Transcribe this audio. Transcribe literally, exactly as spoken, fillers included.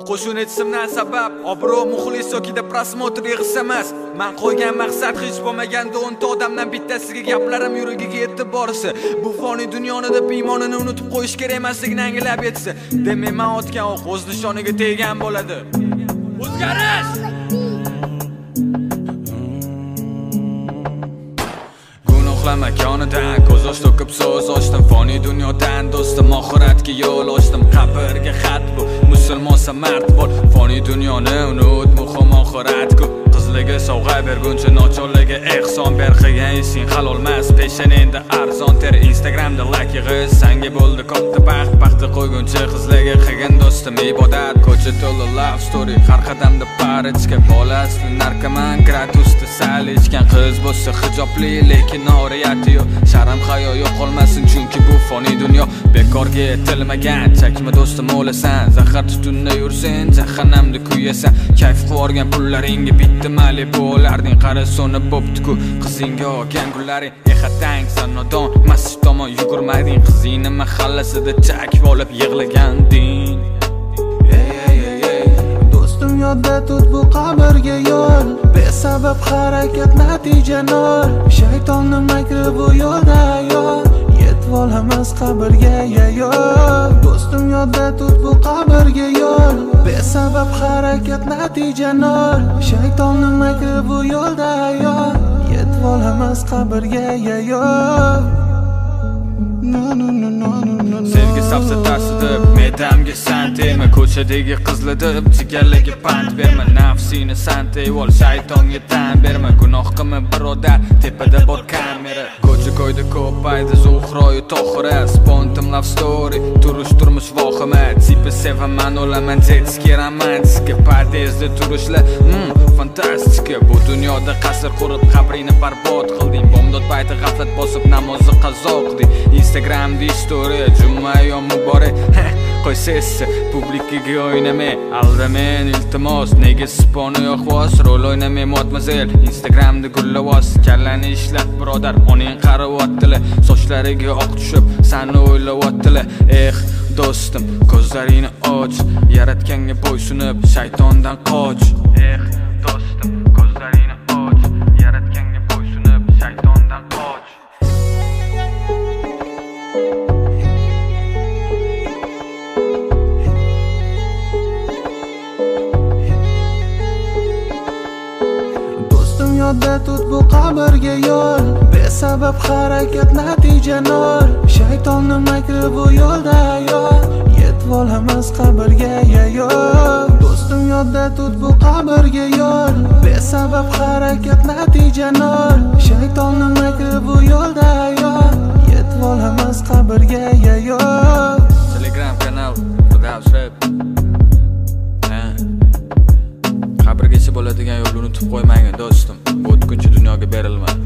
qo'shun etishimdan sabab obro' muxlis yoki da prosmotr yig'isi emas. Men qo'ygan maqsad hech bo'lmaganda o'nta odamdan bittasiga gaplarim yuragiga yetib borsa, bu foniy dunyoni deb iymonini unutib qo'yish kerak emasligini anglab yetsa, demak men otgan o'q o'z nishoniga teggan bo'ladi. O'zgarish! Makonidan ko'z yosh to'kib so'z ochdim, foniy dunyodan do'stim oxiratga yo'l ochdim. Qabrga xat bu, musulmonsan mard bo'l, foniy dunyoni unut, muhim oxirat-ku. Qizliga sovg'a berguncha nochorlarga ehson ber, qilgan ishing halolmas, peshanenda arzon ter. Instagramda like yig'ish sanga bo'ldi katta baxt, baxtli qo'yguncha qizlarga qilgan do'stim ibodat. Ko'cha to'la love story, har qadamda parachka, bola asli narkoman, gratusda sal ichgan qiz bo'lsa hijobli, lekin oriyati yo'q, sharm hayo yo'qolmasin chunki bu foniy dunyo bekorga etilmagan. Chakma do'stim o'lasan, zahar tutunda yursang, jahannamda kuyasan. Kayf qilib pullaringga bitta mali bo'larding, qara soni bo'pti-ku qizingga olgan gullaring. Ehatang sanodon, masjid tomon yugurmading, qizingni mahallasida chakib olib yig'laganding. Do'stim yodda tut bu qabrga yo'l, besabab harakat natija nol. Shaytonning makri bu yo'lda yo'l, yetib olamiz qabrga yo'l. Do'stim yodda tut bu qabrga yo'l, besabab harakat natija nol. Shaytonning makri bu yo'lda yo'l, yetib olamiz qabrga yo'l. Sevgi safsatasi deb medamga san tema, ko'chadagi qizlar deb jigarlarga pand berma. Nafsini santay ol, shaytonga tan berma. Gunoh qilma birodar, tepada bor kamera. Ko'cha ko'yda ko'paydi Zuhroyu Tohira, spontan love story, turish turmush vohima. Tipi sevaman, olaman jetski romantika, podyezdda turishlar mm, fantastika. Bu dunyoda qasr qurib qabringni barbod qilding, bomdod payti g'aflat bosib namozni qazo qilding. Instagramda story, juma yom muborak, qo'y sessi, publikaga o'ynamay, aldamen iltimos, nega sponi yo'q vos, rol o'ynamay modmazel. Instagramda gullavos, kallani ishlat birodar, oning qarayotdilar, sochlariga oq tushib, seni o'ylayotdilar. Eh, do'stim, ko'zlaringni och, yaratganga bo'ysunib, shaytondan qoch. Eh, do'stim, ko'zlaringni och, yaratganga bo'ysunib, shaytondan qoch. Yodda tut bu qabrga yo'l, besabab harakat natija nol. Shaytonning makri bu yo'lda yo'l, yetib olamiz qabrga yo'l. Do'stim yodda tut bu qabrga yo'l, besabab harakat natija nol. Shaytonning makri bu yo'lda yo'l, yetib olamiz qabrga yo'l. Telegram kanal Rap. Qabrgacha bo'ladigan yo'lni unutib qo'ymang do'stim. O'tkinchi dunyoga berilma.